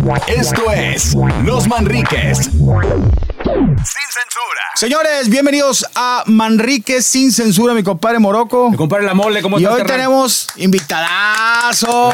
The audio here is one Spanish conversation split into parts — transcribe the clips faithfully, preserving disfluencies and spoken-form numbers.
Esto es Los Manriques. Sin censura. Señores, bienvenidos a Manriques Sin Censura, mi compadre Morocco. Mi compadre La Mole, ¿cómo y estás? Y hoy carnal? Tenemos invitadazo.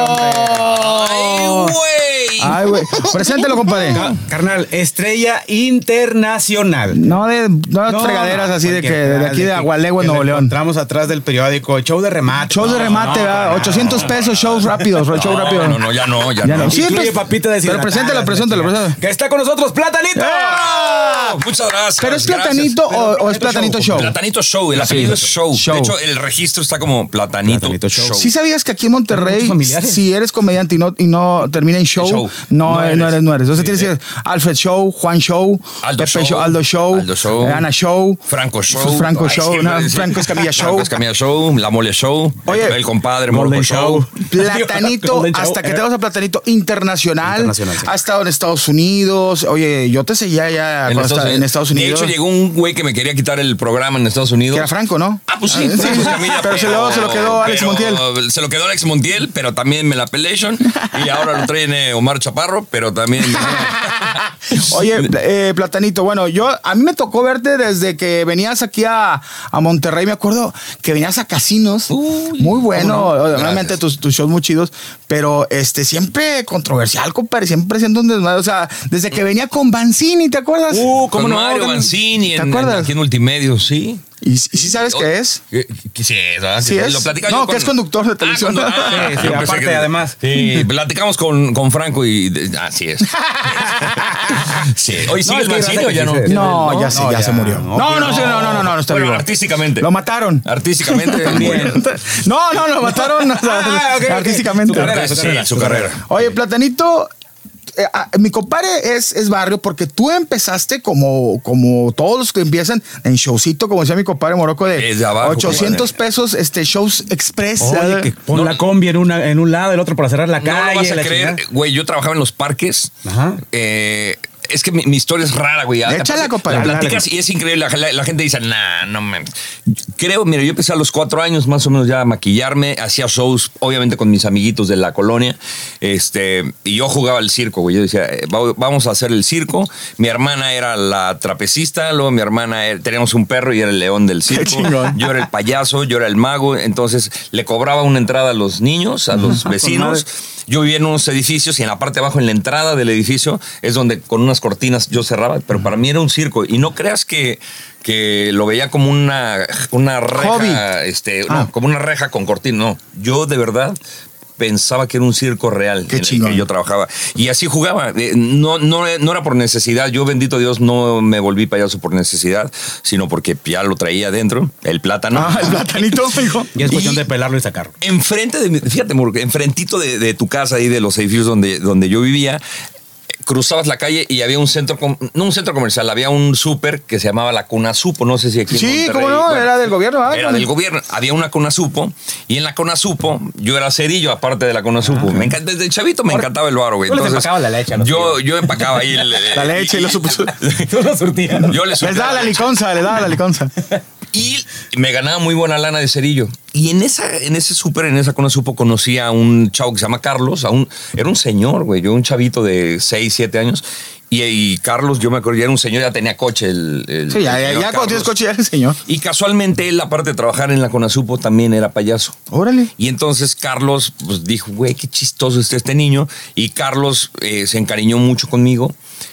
¡Ay, güey! Ay, güey. Preséntelo, compadre. Ca- Carnal, estrella internacional. No de no, No, fregaderas no, así de que de aquí de, de Agualegua, Nuevo León. Entramos atrás del periódico, show de remate. Show de remate, no, ¿verdad? no, ochocientos no, pesos, shows rápidos, show No, rápido. no, no, ya no, ya, Ya no. no. Sí, Incluye pues, papita deshidratada. pero preséntalo, preséntalo, preséntalo. Que está con nosotros Platanito. ¡Eh! Muchas gracias. ¿Pero es gracias. Platanito o, o es Platanito Show? Platanito Show, el apellido es show. Show. De hecho, el registro está como Platanito, Platanito Show. Show. ¿Sí sabías que aquí en Monterrey, Muchos familiares. si eres comediante y no, y no termina en show, Show. No, No eh, eres. no eres, no eres. Entonces tienes que decir Alfred Show, Juan Show, Aldo Pepe Show, Aldo Show, Aldo Show, eh, Ana Show, Franco Show. Franco Ay, Show, sí, no, sí. Franco Escamilla Show. Franco Escamilla Show, La Mole Show. Oye, el compadre Golden Morocco Show. Show. Platanito, Golden Show, hasta que eh. te vas a Platanito Internacional. Internacional, sí. Ha estado en Estados Unidos. Oye, yo te seguía ya cuando estaba en Estados Unidos. De hecho, llegó un güey que me quería quitar el programa en Estados Unidos. Que era Franco, ¿no? Ah, pues sí, Ah, Franco Escamilla, pero se lo, se lo quedó Alex pero- Montiel. Se lo quedó Alex Montiel, pero también me la pelation. Y ahora lo trae Omar Chaparro, pero también. Oye, eh, Platanito, bueno, yo a mí me tocó verte desde que venías aquí a, a Monterrey. Me acuerdo que venías a casinos. Uy, muy bueno, ¿cómo no? obviamente Gracias. tus, tus shows muy chidos, pero este siempre controversial, compadre, siempre siendo un desmadre. O sea, desde que venía con Banzini, ¿te acuerdas? Uh, ¿cómo Con no? Mario Banzini ¿Te en, en, acuerdas? aquí en Multimedia, sí. ¿Y, y sí sabes qué es? ¿Qué, qué sí es? ¿verdad? Sí es. Lo platicaba No, yo que es conductor de televisión. Ah, condu- ah, Sí, sí, yo pensé aparte, además. Sí, platicamos con, con Franco y... de- Así es. Sí. Oye, ¿sigue el es que Mancini o ya no? sí, sí. No, ya, se, No, ya, ya. se murió. No, No, no, no, sí, no, no, no, no, no está Bueno, vivo. artísticamente. Lo mataron. Artísticamente. También. No, no, lo mataron. O sea, Ah, ok, ok. artísticamente. Su carrera, Sí, su carrera, su su carrera. Oye, Platanito, eh, ah, mi compadre es, es barrio porque tú empezaste como, como todos los que empiezan en showcito, como decía mi compadre Morocco, de Desde abajo, ochocientos pesos, este, shows express. Oye, ¿sabes? que pon No. la combi en, una, en un lado, el otro para cerrar la No calle. lo vas a la creer, chingada. güey. Yo trabajaba en los parques. Ajá. Eh, es que mi, mi historia es rara, güey. Échala, Aparte, compadre. La platicas y es increíble. La, la- la gente dice, nah, no mames. Creo, mira, yo empecé a los cuatro años más o menos ya a maquillarme. Hacía shows, obviamente, con mis amiguitos de la colonia. Este, y yo jugaba al circo, güey. Yo decía, eh, va- vamos a hacer el circo. Mi hermana era la trapecista. Luego mi hermana, era- teníamos un perro y era el león del circo. chingón. Yo era el payaso, yo era el mago. Entonces, le cobraba una entrada a los niños, a los vecinos. Yo vivía en unos edificios y en la parte de abajo, en la entrada del edificio, es donde con unas cortinas yo cerraba, pero para mí era un circo. Y no creas que, que lo veía como una, una reja, Hobby. este, Ah. no, como una reja con cortina. No, yo de verdad pensaba que era un circo real Qué en el chingón. que yo trabajaba. Y así jugaba. Eh, No, no, no era por necesidad. Yo, bendito Dios, no me volví payaso por necesidad, sino porque ya lo traía adentro, el plátano. Ah, el Platanito, hijo. Y es cuestión Y- de pelarlo y sacarlo. Enfrente de mi, fíjate, Murgo, enfrentito de, de tu casa y de los edificios donde, donde yo vivía, cruzabas la calle y había un centro, com- no un centro comercial, había un súper que se llamaba la Conasupo, no sé si aquí en Sí, Monterrey, cómo no, era del gobierno, ¿ah? Era del gobierno, había una Conasupo y en la Conasupo yo era cerillo aparte de la Conasupo. Me encanta, desde chavito me encantaba el baro, güey. Tú les Entonces, empacabas la leche a los yo, tíos. yo empacaba ahí el- La leche y los supo- Tú lo surtías. Yo les Les daba la liconza, le daba la liconza. y me ganaba muy buena lana de cerillo. Y en esa, en ese súper, en esa Conasupo, conocí a un chavo que se llama Carlos. A un, era un señor, güey. Yo, un chavito de seis, siete años. Y, y Carlos, yo me acuerdo, ya era un señor, ya tenía coche. El, el- Sí, ya, el ya, señor ya cuando tienes Carlos. coche ya eres señor. Y casualmente él, aparte de trabajar en la Conasupo, también era payaso. Órale. Y entonces Carlos pues, dijo, güey, qué chistoso está este niño. Y Carlos eh, se encariñó mucho conmigo.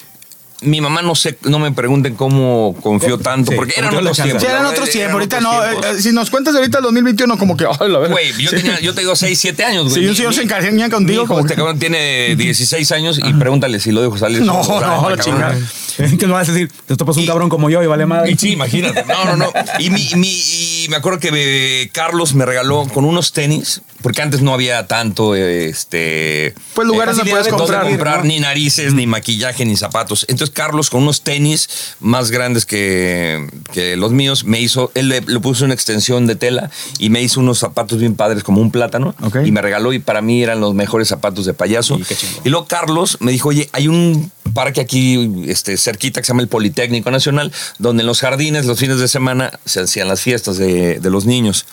Mi mamá no sé, no me pregunten cómo confió tanto, Sí, porque como eran te dio la otros chance. tiempos. Sí, eran ¿no? otros tiempos. Ahorita otros no. tiempos. eh, eh, si nos cuentas ahorita el dos mil veintiuno, como que, ay, la verdad. Güey, yo, tenía, yo te digo seis, siete años, güey. Si un Mi- señor mi- se encariña contigo, mi hijo, como este que- cabrón tiene dieciséis años y pregúntale si lo dejo salir. No, solo. O sea, no, la cabrón. chingada. ¿Qué me vas a decir? Te topas un cabrón como yo y vale madre. Y sí, imagínate. No, no, no. Y, mi, mi- y me acuerdo que eh, Carlos me regaló con unos tenis, porque antes no había tanto, eh, este... Pues lugares eh, no puedes facilidad de comprar, comprar ¿no? ni narices, ni maquillaje, ni zapatos. Entonces Carlos con unos tenis más grandes que, que los míos me hizo, él le, le puso una extensión de tela y me hizo unos zapatos bien padres como un plátano. Ok. Y me regaló y para mí eran los mejores zapatos de payaso. Sí, qué chingón. Y luego Carlos me dijo, oye, hay un parque aquí este, cerquita que se llama el Politécnico Nacional, donde en los jardines los fines de semana se hacían las fiestas de, de los niños.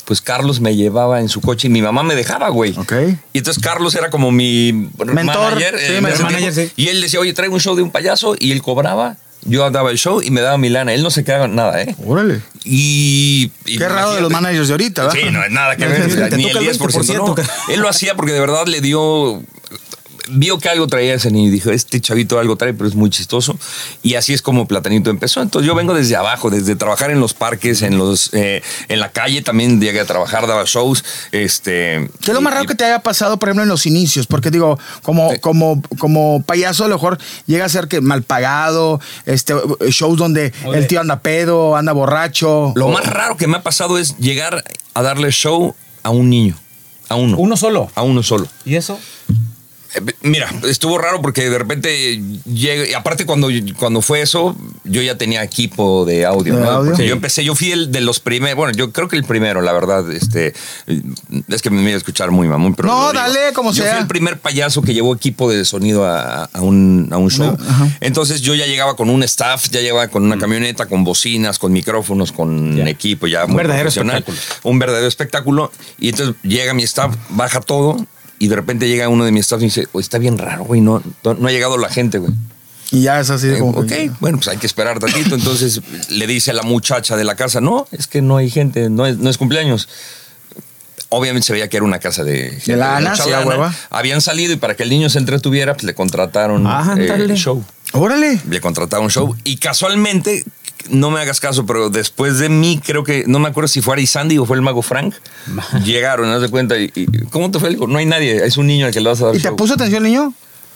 pues Carlos me llevaba en su coche y mi mamá me dejaba, güey. Ok. Y entonces Carlos era como mi Mentor, manager. sí, eh, en ese manager, tiempo. sí. Y él decía, oye, traigo un show de un payaso, y él cobraba. Yo daba el show y me daba mi lana. Él no se quedaba nada, ¿eh? Órale. Y, y Qué raro de los managers de ahorita, ¿verdad? Sí, no es nada que Te ver, ni toca el el diez por ciento. veinte por ciento. No. Él lo hacía porque de verdad le dio... Vio que algo traía ese niño y dijo, este chavito algo trae, pero es muy chistoso. Y así es como Platanito empezó. Entonces yo vengo desde abajo, desde trabajar en los parques, en los eh, en la calle también llegué a trabajar, daba shows. Este, ¿Qué es lo más y- raro que te haya pasado, por ejemplo, en los inicios? Porque digo, como, Sí. como, como payaso, a lo mejor llega a ser que mal pagado, este, shows donde Oye. el tío anda pedo, anda borracho. Lo o- más raro que me ha pasado es llegar a darle show a un niño. A uno. Uno solo. A uno solo. ¿Y eso? Eh, Mira, estuvo raro porque de repente llega, y aparte cuando, cuando fue eso, yo ya tenía equipo de audio, ¿De ¿no? audio? Porque Sí. yo empecé, yo fui el de los primeros, bueno, yo creo que el primero, la verdad, este, es que me voy a escuchar muy mamón, pero No, lo digo. dale, como yo sea. fui el primer payaso que llevó equipo de sonido a, a un, a un show. Ajá. Entonces yo ya llegaba con un staff, ya llegaba con una camioneta, con bocinas, con micrófonos, con Ya. equipo, ya Un muy verdadero profesional. espectáculo. Un verdadero espectáculo. Y entonces llega mi staff, baja todo. Y de repente llega uno de mis staff y dice, "Oye, está bien raro, güey, no, no, no ha llegado la gente, güey. Y ya es así de Eh, como. ok, que- bueno, pues hay que esperar tantito. Entonces le dice a la muchacha de la casa, no, es que no hay gente, no es, no es cumpleaños. Obviamente se veía que era una casa de gente. De lana, mucha sí, a lana. hueva. Habían salido y para que el niño se entretuviera, pues le contrataron Ah, eh, ándale. show. Órale. Le contrataron show. Y casualmente, no me hagas caso, pero después de mí, creo que, no me acuerdo si fue Ari Sandy o fue el mago Frank, llegaron, ¿no? De cuenta. Y, y, ¿cómo te fue? Le digo, no hay nadie, es un niño al que le vas a dar ¿Y te show. puso atención el niño?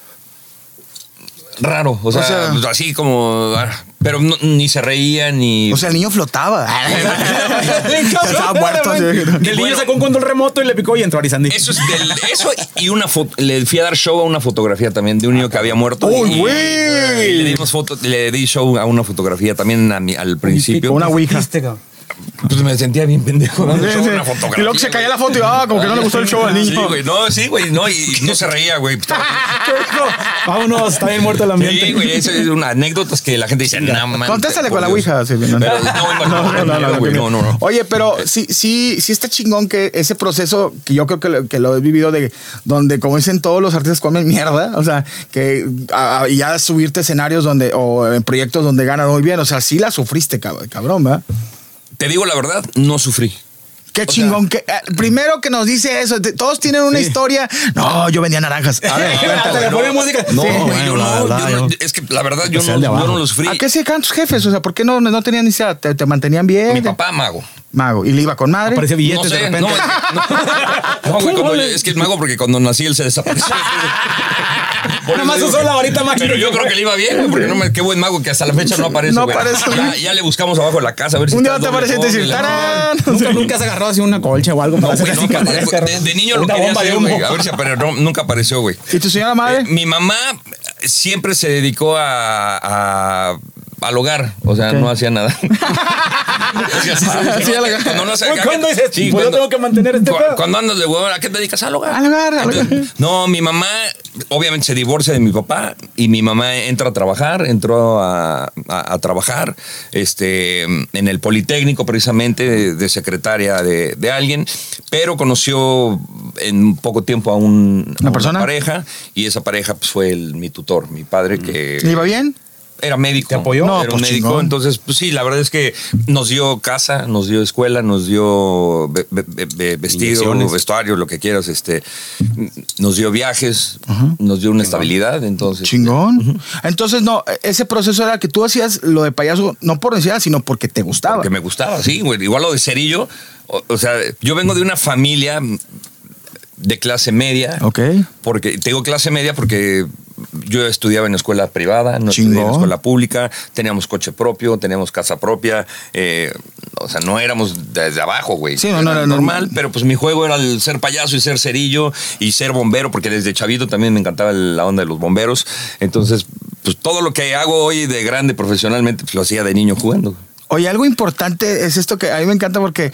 Raro, o sea, sea- pues así como... ah, Pero no- ni se reía, ni... O sea, el niño flotaba. Estaba muerto. así. Que el niño Bueno. sacó un control remoto y le picó y entró Arizandi. Eso es del, eso y una foto. Le fui a dar show a una fotografía también de un niño que había muerto. ¡Uy, y, güey! y le dimos foto, le di show a una fotografía también a mi- al principio. Una ouija. Pues me sentía bien pendejo dando show a una Y fotografía. luego se caía güey. la foto y ah, como que no le gustó el show al Sí, niño. güey, no, sí, güey, no, y no se reía, güey. Vámonos, está bien muerto el ambiente. Sí, güey, eso es una anécdota que la gente dice, no, man, Contéstale por con la Dios. ouija. Sí, no, Pero no, no, no, no, güey, no, no, no. Oye, pero sí, sí, sí está chingón que ese proceso que yo creo que lo, que lo he vivido de donde, como dicen todos los artistas, comen mierda. O sea, que a- a- ya subirte a escenarios donde o en proyectos donde ganas muy bien. O sea, sí la sufriste, cab- cabrón, ¿verdad? Te digo la verdad, no sufrí. Qué O chingón. que, eh, primero que nos dice eso. te- Todos tienen una historia. No, yo vendía naranjas. A ver, Hasta le pone música. No, Sí, güey, bueno, yo la no, verdad, yo no- yo- es que la verdad yo sea no, el de yo abajo. no lo sufrí. ¿a qué se dedicaban tus jefes? O sea, ¿por qué no, no tenían ni idea? ¿Te, te mantenían bien? Mi papá mago. Mago. ¿Y le iba con madre? Aparece billetes no sé, de repente. no, es que- no. No, güey, cuando yo- es que es mago porque cuando nací él se desapareció. Por Nada más eso usó digo la varita que- mágica. Pero yo creo que le iba bien, güey, porque no me, qué buen mago que hasta la fecha no aparece. No güey. aparece. Ya, ya le buscamos abajo de la casa a ver si Un día está te doble aparece y te dice, fondo, ¡tarán! Nunca, nunca has agarrado así una colcha o algo No, para hacer güey, así no, que aparezca, de, de niño lo una quería bomba de hacer, humo. güey. A ver si apareció. No, nunca apareció, güey. ¿Y tu señora madre? Eh, mi mamá siempre se dedicó a, a- al hogar, o sea, Ok. no hacía nada. Sí, así se- Sí, al hogar. cuando no se- Güey, ¿cuándo dices? Sí, Pues yo cuando- tengo que mantener este cu- pedo. Cuando andas de huevón, ¿a qué te dedicas? Al hogar. Al hogar, al hogar. Entonces, no, mi mamá obviamente se divorcia de mi papá y mi mamá entra a trabajar, entró a, a- a trabajar este, en el Politécnico precisamente de, de secretaria de, de alguien, pero conoció en poco tiempo a, un, a ¿Una persona? pareja y esa pareja pues, fue el- mi tutor, mi padre que... ¿Le iba bien? Era médico. ¿Te apoyó? No, Era pues un médico. chingón. Entonces, pues sí, la verdad es que nos dio casa, nos dio escuela, nos dio ve- ve- ve- vestido, Inyecciones. vestuario, lo que quieras. Este, nos dio viajes, nos dio una estabilidad. Entonces, Chingón. Entonces, no, ese proceso era que tú hacías lo de payaso no por necesidad, sino porque te gustaba. porque me gustaba, sí, güey. Igual lo de Cerillo. O, o sea, yo vengo de una familia de clase media. Ok. Porque te digo clase media porque yo estudiaba en escuela privada, no estudié en Chingón. escuela pública, teníamos coche propio, teníamos casa propia, eh, o sea, no éramos desde abajo, güey. Sí, no, no era normal, normal. pero pues mi juego era el ser payaso y ser cerillo y ser bombero, porque desde chavito también me encantaba la onda de los bomberos. Entonces, pues todo lo que hago hoy de grande profesionalmente, pues lo hacía de niño jugando. Oye, algo importante es esto que a mí me encanta porque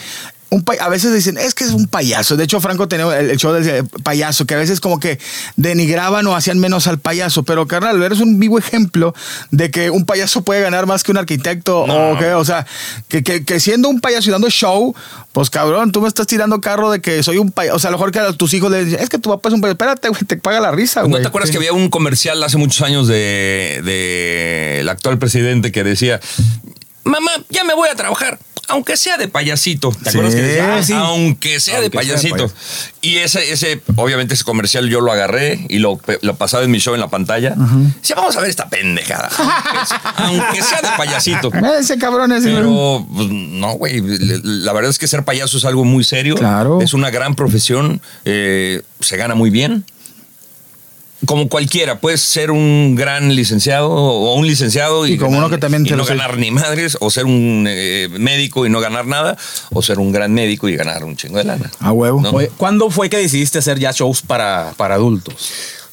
un pay- a veces dicen, es que es un payaso. De hecho, Franco tenía el, el show del payaso, que a veces como que denigraban o hacían menos al payaso. Pero, carnal, eres un vivo ejemplo de que un payaso puede ganar más que un arquitecto. No. O, que, o sea, que, que, que siendo un payaso y dando show, pues cabrón, tú me estás tirando carro de que soy un payaso. O sea, a lo mejor que a tus hijos les dicen, es que tu papá es un payaso. Espérate, güey, te paga la risa, güey. ¿No te acuerdas Sí. que había un comercial hace muchos años de, de el actual presidente que decía, mamá, ya me voy a trabajar, aunque sea de payasito? ¿Te Sí, acuerdas que decía? sí. Aunque sea Aunque de sea de payasito. Y ese, ese, obviamente ese comercial yo lo agarré y lo, lo pasaba en mi show en la pantalla. Decía, vamos a ver esta pendejada. Aunque sea, aunque sea de payasito. Mira ese cabrón ese. güey. Pero, pues, no, güey. La verdad es que ser payaso es algo muy serio. Claro. Es una gran profesión. eh, se gana muy bien. Como cualquiera, puedes ser un gran licenciado o un licenciado y, Y como ganar, uno que también y te no lo sé. ganar ni madres, o ser un eh, médico y no ganar nada, o ser un gran médico y ganar un chingo de lana. A huevo. ¿No? Oye, ¿cuándo fue que decidiste hacer ya shows para, para adultos?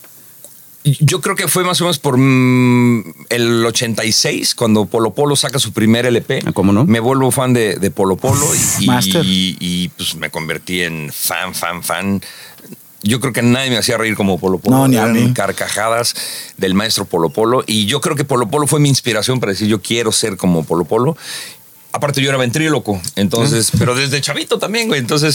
Yo creo que fue más o menos por mm, el ochenta y seis, cuando Polo Polo saca su primer L P. Ah, ¿cómo no? Me vuelvo fan de, de Polo Polo y, Master. y, y, pues me convertí en fan, fan, fan. Yo creo que nadie me hacía reír como Polo Polo. No, ni a Eran mí. carcajadas del maestro Polo Polo. Y yo creo que Polo Polo fue mi inspiración para decir, yo quiero ser como Polo Polo. Aparte yo era ventríloco, entonces, pero desde chavito también, güey. Entonces,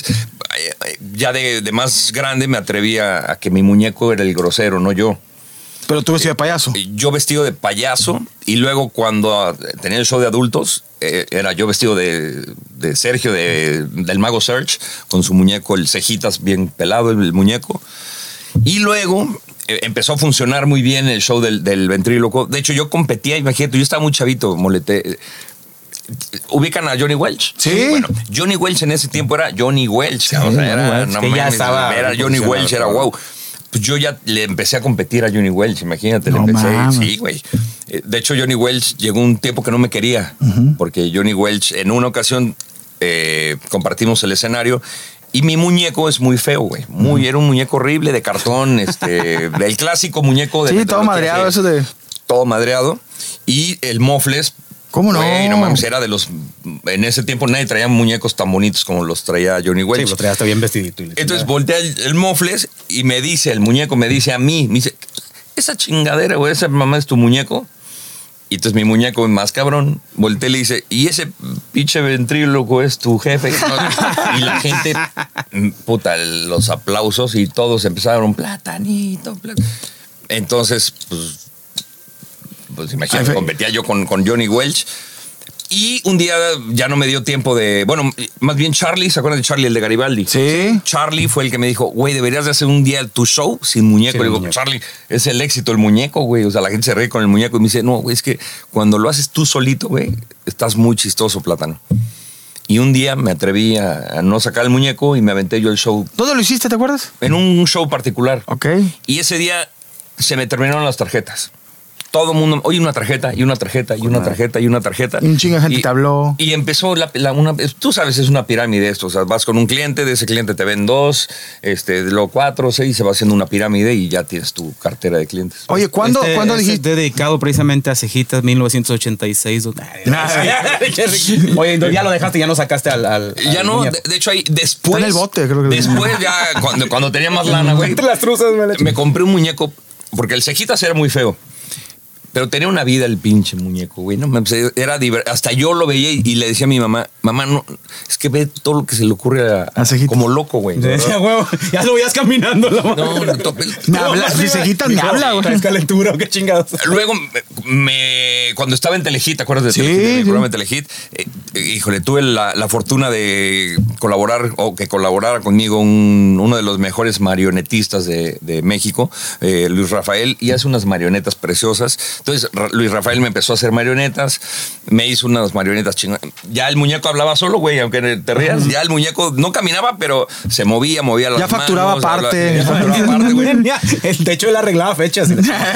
ya de, de más grande me atreví a, a que mi muñeco era el grosero, no yo. Pero tú vestido de payaso. Yo vestido de payaso y luego cuando tenía el show de adultos, eh, era yo vestido de, de Sergio, de, del Mago Serge, con su muñeco, el cejitas bien pelado, el, el muñeco. Y luego eh, empezó a funcionar muy bien el show del, del ventríloco. De hecho, yo competía, imagínate, yo estaba muy chavito, molete. ¿Ubican a Johnny Welch? Sí. Bueno, Johnny Welch en ese tiempo era Johnny Welch. o sea, Johnny era, Welch, no que ya mames, estaba era Johnny posicionado, Welch, era claro. wow. Pues yo ya le empecé a competir a Johnny Welch, imagínate, le No empecé. mames. Sí, güey. Eh, De hecho, Johnny Welch llegó un tiempo que no me quería, porque Johnny Welch en una ocasión eh, compartimos el escenario. Y mi muñeco es muy feo, güey. Muy, era un muñeco horrible de cartón, este, del clásico muñeco de Sí, todo metrología, madreado, sí. eso de. Todo madreado. Y el mofles. ¿Cómo no? Güey, no mames, era de los. En ese tiempo nadie traía muñecos tan bonitos como los traía Johnny Sí, Welch. lo traías bien vestidito. Y la Entonces chingada. voltea el, el mofles y me dice, el muñeco me dice a mí, me dice, esa chingadera, güey, esa mamá es tu muñeco. Y entonces mi muñeco más cabrón, voltea y le dice, y ese pinche ventríloco es tu jefe. Y la gente, puta, los aplausos y todos empezaron, platanito, plat-". Entonces, pues, pues imagínate, Jefe. competía yo con, con Johnny Welch. Y un día ya no me dio tiempo de. Bueno, más bien Charlie, ¿se acuerdan de Charlie, el de Garibaldi? Sí. Charlie fue el que me dijo, güey, deberías de hacer un día tu show sin muñeco. Sin Le digo, muñeco. Charlie, es el éxito el muñeco, güey. O sea, la gente se ríe con el muñeco y me dice, no, güey, es que cuando lo haces tú solito, güey, estás muy chistoso, Plátano. Y un día me atreví a, a no sacar el muñeco y me aventé yo el show ¿Dónde lo hiciste, te acuerdas? en un show particular. Ok. Y ese día se me terminaron las tarjetas. Todo el mundo, oye, una tarjeta, y una tarjeta, y una tarjeta, y una tarjeta. Y un chingo de gente Y- te habló. Y empezó, la, la- una, tú sabes, es una pirámide esto. O sea, vas con un cliente, de ese cliente te ven dos, este, luego cuatro, seis, se va haciendo una pirámide y ya tienes tu cartera de clientes. Oye, ¿cuándo, Este- ¿cuándo este dijiste? es dedicado precisamente a Cejitas mil novecientos ochenta y seis. donde- Oye, entonces ya lo dejaste, ya no sacaste al. al- Ya al no, muñeco. de, de hecho, ahí después. Está en el bote, creo que- Después, ya, cuando, cuando tenía más lana, güey. Entre las truzas, me la Me compré un muñeco, porque el Cejitas era muy feo. Pero tenía una vida el pinche muñeco, güey. No, mames, era diver- hasta yo lo veía y, y le decía a mi mamá, mamá, no, es que ve todo lo que se le ocurre a, A Cejitas. como loco, güey. Te decía, huevo, ya lo veías caminando. La No, no, to- Me habla, mi Cejitas me habla, güey. ¿Traes calentura o qué chingados? Luego, me, me- cuando estaba en Telehit, ¿te acuerdas de Sí, Telehit, de mi sí. programa de Telehit? Eh, eh, híjole, tuve la, la fortuna de colaborar o que colaborara conmigo un- uno de los mejores marionetistas de, de México, eh, Luis Rafael, y hace unas marionetas preciosas. Entonces, Ra- Luis Rafael me empezó a hacer marionetas, me hizo unas marionetas chingonas. Ya el muñeco hablaba solo, güey, aunque te rías. Ya el muñeco no caminaba, pero se movía, movía las Ya facturaba manos, aparte. hablaba- ya facturaba aparte, güey. Ya, el techo él arreglaba fechas.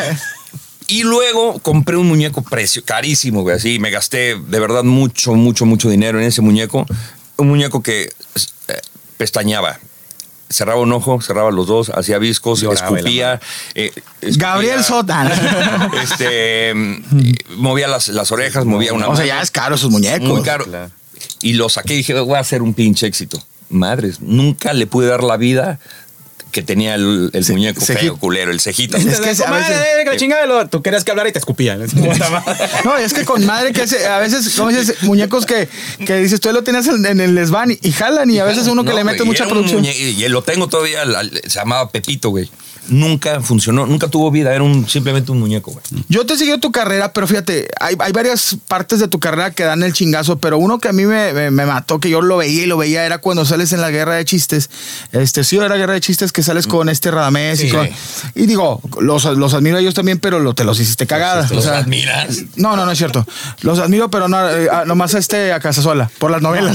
Y luego compré un muñeco precio, carísimo, güey. Así me gasté de verdad mucho, mucho, mucho dinero en ese muñeco. Un muñeco que eh, pestañeaba. Cerraba un ojo, cerraba los dos, hacía viscos, Lloraba escupía, eh, escupía. Gabriel Sotan. Este, mm, movía las, las orejas, movía una O sea, mano. ya es caro sus muñecos. Muy caro. Claro. y lo saqué y dije, voy a hacer un pinche éxito. Madres, nunca le pude dar la vida que tenía el, el Ce- muñeco ceji- feo, culero, el cejito. Es que a Comadre, veces- eh, que la chingada, lo- tú querías que hablara y te escupía. No, es que con madre que se- a veces, como dices, muñecos que, que dices, tú lo tenías en, en el desván y, y jalan y a veces uno que No, le mete güey, mucha era un producción. muñe- Y lo tengo todavía, al- al- se llamaba Pepito, güey. Nunca funcionó, nunca tuvo vida, era un, simplemente un muñeco, güey. Yo te he seguido tu carrera, pero fíjate, hay, hay varias partes de tu carrera que dan el chingazo, pero uno que a mí me, me- me mató, que yo lo veía y lo veía, era cuando sales en la Guerra de Chistes. Este, sí, era Guerra de Chistes que sales con este Radamés y Sí. con... Y digo, los, los admiro a ellos también, pero lo, te los hiciste cagada. ¿Los o sea, admiras? No, no, no es cierto. Los admiro, pero no, eh, ah, nomás a este a Casasola, por las novelas.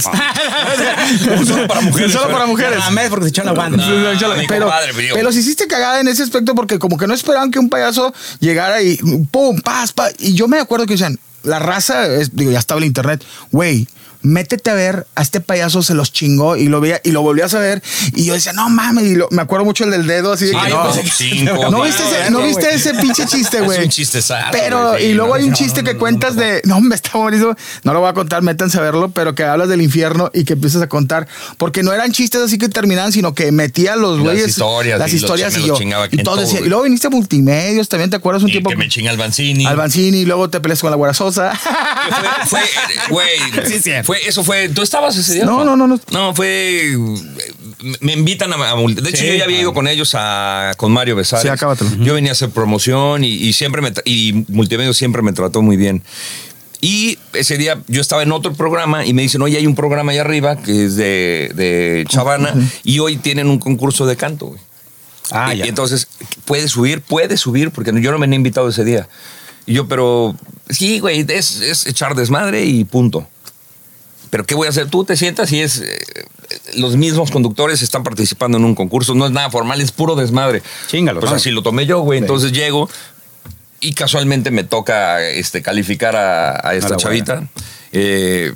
Solo para mujeres, Solo para güey. mujeres. Nada más porque se echó la banda. No, Sí, mi pero, compadre, pero- pero los hiciste cagada en ese aspecto porque como que no esperaban que un payaso llegara y pum, pas, pa. Y yo me acuerdo que decían, la raza, es- digo, ya estaba el internet, güey, métete a ver, a este payaso se los chingó y lo veía y lo volvías a ver y yo decía, no mames, y lo- me acuerdo mucho el del dedo así de Sí, que no, no. son cinco, ¿No güey. viste, ese, ¿no viste ese pinche chiste, güey? Es un chistezazo, Pero, güey, sí, y luego no, hay un no, chiste no, que no, cuentas no, no. de, no, me está buenísimo, no lo voy a contar, métanse a verlo, pero que hablas del infierno y que empiezas a contar, porque no eran chistes así que terminaban, sino que metía los Las güeyes. historias, Las y los historias chi- y me yo. los chingaba Y en todo todo, decía, güey. y luego viniste a multimedios, también te acuerdas un Y tiempo. que me chinga Albancini. Albancini, y luego te peleas con la Güera Sosa. Fue, fue, güey, Sí, cierto. fue, eso fue, ¿tú estabas ese día? No, no, no, no. No, fue, me- me invitan a, a multi- de hecho Sí. yo ya había ido con ellos a, con Mario Besares. Sí, acábatelo. Yo venía a hacer promoción y, y siempre me, tra- y Multimedia siempre me trató muy bien. Y ese día yo estaba en otro programa y me dicen, oye, hay un programa allá arriba que es de, de Chavana y hoy tienen un concurso de canto, güey. Ah, y, ya. y entonces, ¿puedes subir? Puedes subir, porque yo no me he invitado ese día. Y yo, pero sí, güey, es, es echar desmadre y punto. Pero ¿qué voy a hacer? Tú te sientas y es... eh, los mismos conductores están participando en un concurso. No es nada formal, es puro desmadre. Chíngalo, Pues ¿no? así lo tomé yo, güey. Sí. Entonces llego y casualmente me toca este, calificar a, a esta A la chavita. Eh,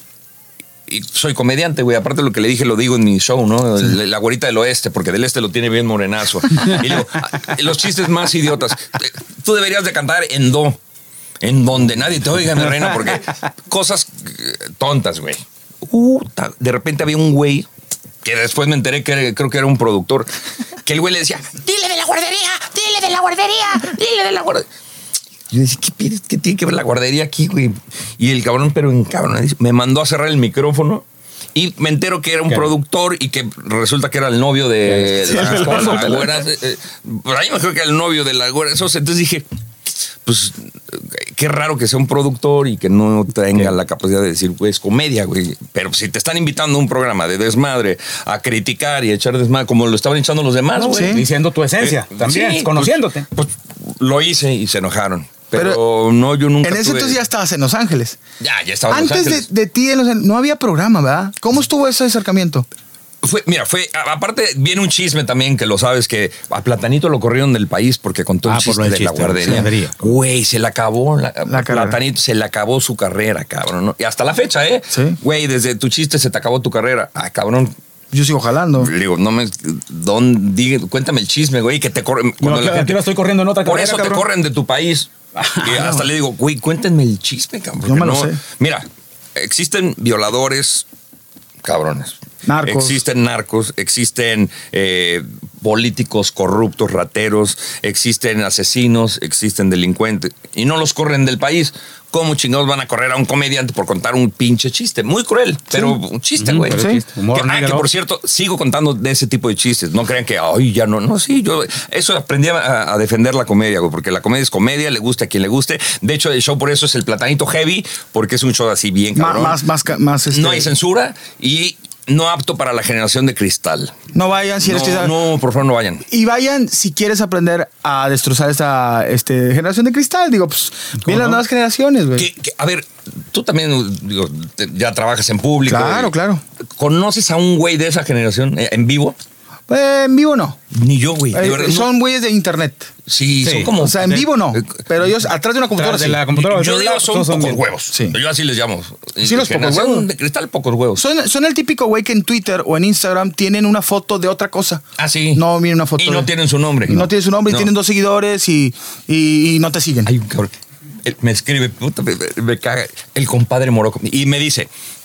y soy comediante, güey. Aparte de lo que le dije, lo digo en mi show, ¿no? La, la güerita del oeste, porque del este lo tiene bien morenazo. Y le digo, "Ah, los chistes más idiotas. Tú deberías de cantar en do. En donde nadie te oiga, mi reina, porque cosas eh, tontas, güey. Uh, ta- de repente había un güey que después me enteré que era- creo que era un productor, que el güey le decía, dile de la guardería, dile de la guardería, dile de la guardería. Yo decía, ¿qué, pides? ¿Qué tiene que ver la guardería aquí, güey? Y el cabrón, pero en cabrón, me mandó a cerrar el micrófono. Y me entero que era un ¿Qué? productor y que resulta que era el novio de, Sí, de la, el esposo. la güera. eh, eh, Por ahí me creo que era el novio de la güera. Entonces dije, pues qué raro que sea un productor y que no tenga ¿Qué? la capacidad de decir, güey, es comedia, güey. Pero si te están invitando a un programa de desmadre, a criticar y a echar desmadre, como lo estaban echando los demás, No, güey. sí. Diciendo tu esencia, Eh, también, sí, conociéndote. Pues, pues, lo hice y se enojaron. Pero, Pero no, yo nunca En ese tuve- entonces ya estabas en Los Ángeles. Ya, ya estaba en Los Antes de, Ángeles. de ti en Los Ángeles, no había programa, ¿verdad? ¿Cómo estuvo ese acercamiento? Fue, mira, fue, a- aparte viene un chisme también que lo sabes, que a Platanito lo corrieron del país porque contó Ah, el por chiste lo del de la chiste, guardería. guardería. Güey, se le acabó la, La carrera. Platanito, se le acabó su carrera, cabrón. ¿no? Y hasta la fecha, ¿eh? Sí. Güey, desde tu chiste se te acabó tu carrera. Ah, cabrón. Yo sigo jalando. Le digo, no me. Don, diga, cuéntame el chisme, güey, que te corren. Yo cuando aquí, la gente- aquí la estoy corriendo en otra por carrera, eso te cabrón. corren de tu país. Y hasta le digo, güey, cuéntenme el chisme, cabrón. Yo me porque lo sé. Mira, existen violadores, cabrones. Narcos. Existen narcos, existen eh, políticos corruptos, rateros, existen asesinos, existen delincuentes. Y no los corren del país. ¿Cómo chingados van a correr a un comediante por contar un pinche chiste? Muy cruel, pero un chiste, Ujú, güey. pero Sí. chiste, humor Que, ah, negro. que por cierto, sigo contando de ese tipo de chistes. No crean que, ay, ya no. No, sí, yo eso aprendí a, a defender la comedia, güey, porque la comedia es comedia, le gusta a quien le guste. De hecho, el show por eso es el Platanito Heavy, porque es un show así bien Ma- cabrón. más, más, ca- más. este, No hay censura y no apto para la generación de cristal. No vayan si eres No, cristal. no, por favor, no vayan. Y vayan si quieres aprender a destrozar esta este, generación de cristal. Digo, pues, vienen las no? nuevas generaciones, güey. Que- que- a ver, tú también digo, te- ya trabajas en público. Claro, eh, claro. ¿Conoces a un güey de esa generación eh, en vivo? Eh, en vivo no. Ni yo, güey. de Eh, verdad, no. son güeyes de internet. Sí, Sí. son como. O sea, en de- vivo no. eh, Pero ellos atrás de una computadora Tras de sí. la computadora del Yo digo, celular, son todos son pocos bien. huevos. Sí. Yo así les llamo. Sí, los pocos Generación huevos. de cristal, pocos huevos. Son, son el típico güey que en Twitter o en Instagram tienen una foto de otra cosa. Ah, sí. No, miren una foto. Y no de- tienen su nombre. Y no, tienen su nombre y No. tienen dos seguidores y, y, y no te siguen. Hay un cabrón. Él me escribe, puta, me, me caga. El compadre Morocco. Y me dice,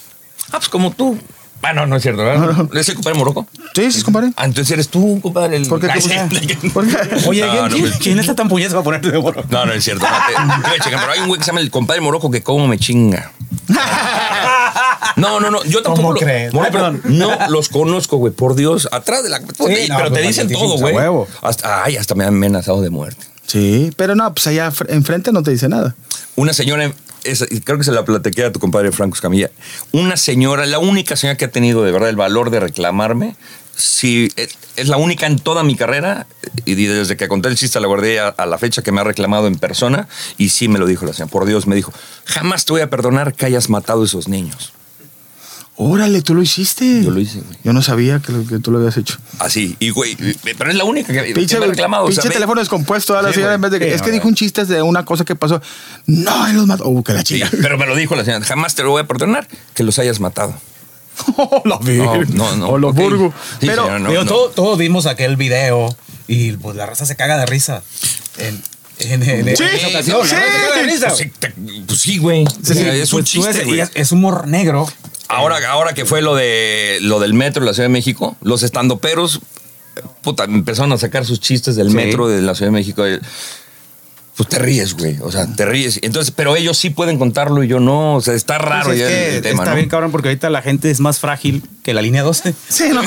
Ah, pues como tú. Ah, no, no es cierto, ¿verdad? No, no. ¿Es el compadre Morocco? Sí, sí, compadre. Ah, entonces eres tú, compadre. El... ¿Por qué? Ay, ¿Por sí. qué? ¿Por qué? Oye, No, ¿quién, no, quién- pues- quién está tan puñetazo para ponerte de Morocco? No, no es cierto. No, te, te voy a checar, pero hay un güey que se llama el compadre Morocco que cómo me chinga. No, no, no. Yo tampoco. ¿Cómo lo- crees? No, Ay, pero perdón. no los conozco, güey. Por Dios. Atrás de la. no, pero te pues, dicen te todo, dicen güey. a huevo. Hasta, ay, hasta me han amenazado de muerte. Sí, pero no, pues allá fr- enfrente no te dice nada. Una señora, esa- y creo que se la platiqué a tu compadre Franco Escamilla. Una señora, la única señora que ha tenido de verdad el valor de reclamarme. Sí, es, es la única en toda mi carrera, y desde que conté el chiste a la guardería a la fecha que me ha reclamado en persona, y sí me lo dijo la señora, por Dios, me dijo, jamás te voy a perdonar que hayas matado a esos niños. Órale, tú lo hiciste. Yo lo hice, güey. Yo no sabía que, lo- que tú lo habías hecho. Así, y güey, pero es la única que, que Pinche, me ha reclamado. o sea, pinche ve- teléfono descompuesto a la Sí, señora güey. en vez de que. Sí, es no, que no. dijo un chiste de una cosa que pasó. No, él los mató. Uh, que la Sí, chica. pero me lo dijo la señora, jamás te lo voy a perdonar que los hayas matado. Oh, la virgen. No, no, no. O los Ok. burgos. Sí, Pero, señora, no, Digo, no. todo- todos vimos aquel video y pues la raza se caga de risa. En, en, en, Sí, en esa ocasión. sí. La raza se caga de risa. Pues sí, te- pues sí, güey. O sea, es un Pues tú chiste, es- güey. y es, es humor negro. Ahora, ahora que fue lo de lo del metro de la Ciudad de México, los estandoperos, puta, empezaron a sacar sus chistes del Sí. metro de la Ciudad de México. Pues te ríes, güey. O sea, te ríes. Entonces, pero ellos sí pueden contarlo y yo no. O sea, está raro Pues es ya que el, el tema, está ¿no? bien cabrón porque ahorita la gente es más frágil que la línea doce. sí, no.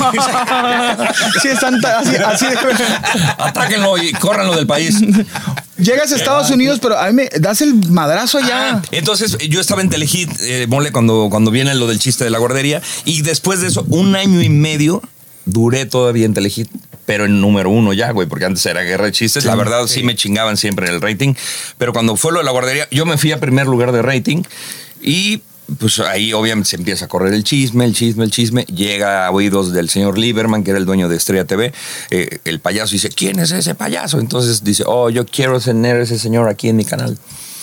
sí, están ta- así, así de. Atáquenlo y córranlo del país. Llegas a Estados Unidos, pero a mí me das el madrazo allá. Ah, entonces, yo estaba en Telehit, eh, mole, cuando, cuando viene lo del chiste de la guardería. Y después de eso, un año y medio duré todavía en Telehit. Pero en número uno ya, güey, porque antes era guerra de chistes. La verdad, sí. me chingaban siempre en el rating. Pero cuando fue lo de la guardería, yo me fui a primer lugar de rating. Y pues ahí obviamente se empieza a correr el chisme, el chisme, el chisme. Llega a oídos del señor Lieberman, que era el dueño de Estrella T V. Eh, el payaso dice, ¿quién es ese payaso? Entonces dice, oh, yo quiero tener a ese señor aquí en mi canal.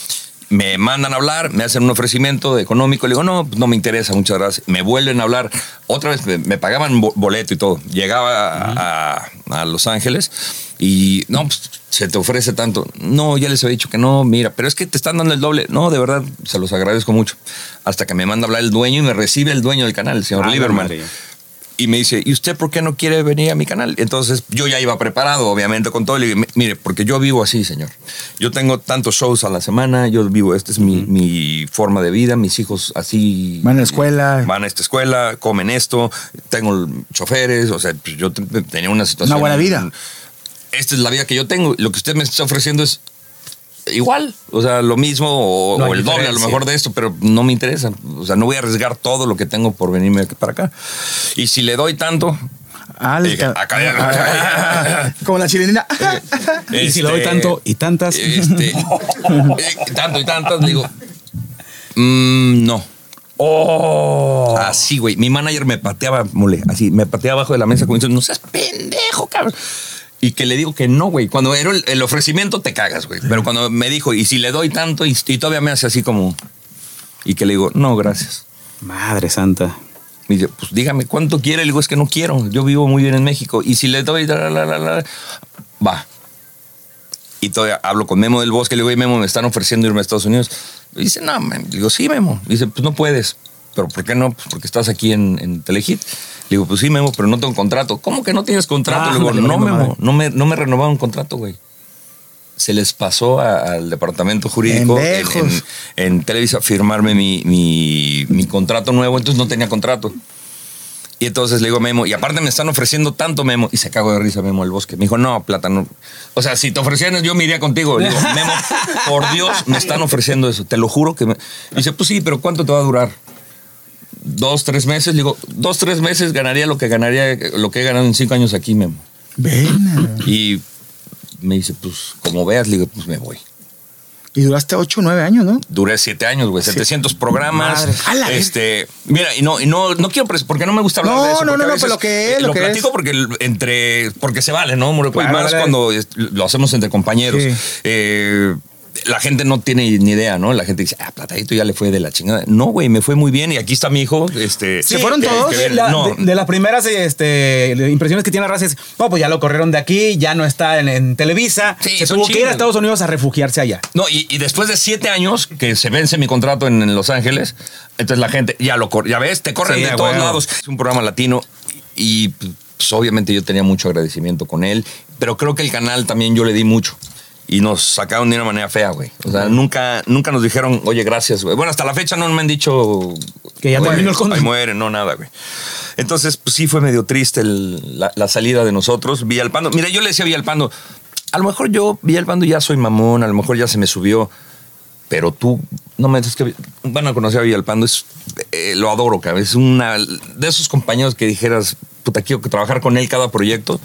Me mandan a hablar, me hacen un ofrecimiento económico, le digo, no, no me interesa, muchas gracias. Me vuelven a hablar, otra vez me, me pagaban bo- boleto y todo. Llegaba a, a- a Los Ángeles y, no, pues, se te ofrece tanto. No, ya les había dicho que no, mira, pero es que te están dando el doble. No, de verdad, se los agradezco mucho. Hasta que me manda a hablar el dueño y me recibe el dueño del canal, el señor Ah, Lieberman. madre. Y me dice, ¿y usted por qué no quiere venir a mi canal? Entonces yo ya iba preparado, obviamente, con todo. Le digo, mire, porque yo vivo así, señor. Yo tengo tantos shows a la semana, yo vivo, esta es mi, mi forma de vida, mis hijos así... Van a la escuela. Van a esta escuela, comen esto, tengo choferes, o sea, pues, yo te- tenía una situación... Una buena vida. Esta es la vida que yo tengo. Lo que usted me está ofreciendo es igual, o sea, lo mismo o, No hay o el doble a lo diferencia. mejor de esto, pero no me interesa. O sea, no voy a arriesgar todo lo que tengo por venirme para acá. Y si le doy tanto, Alta. Eh, acá- Como la chilenina. Y si le doy este, tanto y tantas. este, eh, tanto y tantas, digo, mm, no. Oh. Así, güey. Mi manager me pateaba, mole, así, me pateaba abajo de la mesa como diciendo, no seas pendejo, cabrón. Y que le digo que no, güey. Cuando era el, el ofrecimiento te cagas, güey. Pero cuando me dijo, y si le doy tanto, y, y todavía me hace así como... Y que le digo, no, gracias. Madre santa. Me dice, pues dígame, ¿cuánto quiere? Le digo, es que no quiero. Yo vivo muy bien en México. Y si le doy, la, la, la, la, va. Y todavía hablo con Memo del Bosque. Le digo, oye, Memo, me están ofreciendo irme a Estados Unidos. Y dice, no, man. Le digo, sí, Memo. Dice, pues no puedes. ¿Pero por qué no? Pues porque estás aquí en, en Telehit. Le digo, pues sí, Memo, pero no tengo contrato. ¿Cómo que no tienes contrato? Ah, Le digo, vale, no, vale, Memo, madre. no me, no me renovaron contrato, güey. Se les pasó a- al departamento jurídico en, Pendejos. en, en Televisa firmarme mi, mi, mi contrato nuevo, entonces no tenía contrato. Y entonces le digo a Memo, y aparte me están ofreciendo tanto, Memo, y se cagó de risa Memo el Bosque. Me dijo, no, plata, no. O sea, si te ofrecieran, yo me iría contigo. Le digo, Memo, por Dios, me están ofreciendo eso, te lo juro que me... Dice, pues sí, pero ¿cuánto te va a durar? Dos, tres meses. Le digo, dos, tres meses ganaría lo que ganaría, lo que he ganado en cinco años aquí, Memo. Ven. Y me dice, pues, como veas, le digo, pues me voy. Y duraste ocho o nueve años, ¿no? Duré siete años, güey, setecientos programas. Madre. A la Este, mira, y no, y no, no quiero, pres- porque no me gusta hablar No, de eso. no, porque no, a no, veces, pero lo que es, eh, lo Lo que platico es. porque el- entre, porque se vale, ¿no? Muy Claro, más vale. cuando es- lo hacemos entre compañeros. Sí. Eh, la gente no tiene ni idea, ¿no? La gente dice, ah, Platanito ya le fue de la chingada. No, güey, me fue muy bien y aquí está mi hijo. Este, ¿Se fueron todos? Que, la, no. de, de las primeras este, impresiones que tiene la raza es, no, pues ya lo corrieron de aquí, ya no está en, en Televisa. Sí, se son tuvo que ir a chidos. Estados Unidos a refugiarse allá. No, y, y después de siete años que se vence mi contrato en, en Los Ángeles, entonces la gente ya lo corre. Ya ves, te corren Sí, de todos bueno. lados. Es un programa latino y pues, obviamente yo tenía mucho agradecimiento con él, pero creo que el canal también yo le di mucho. Y nos sacaron de una manera fea, güey. O sea, nunca, nunca nos dijeron, oye, gracias, güey. Bueno, hasta la fecha no me han dicho... Que ya güey, terminó el contrato. ahí muere, no, nada, güey. Entonces, pues sí fue medio triste el- la, la salida de nosotros. Villalpando, mira, yo le decía a Villalpando, a lo mejor yo, Villalpando, ya soy mamón, a lo mejor ya se me subió, pero tú, no me dices que van a conocer a Villalpando, es, eh, lo adoro, cabrón. Es una de esos compañeros que dijeras, puta, quiero que trabajar con él cada proyecto.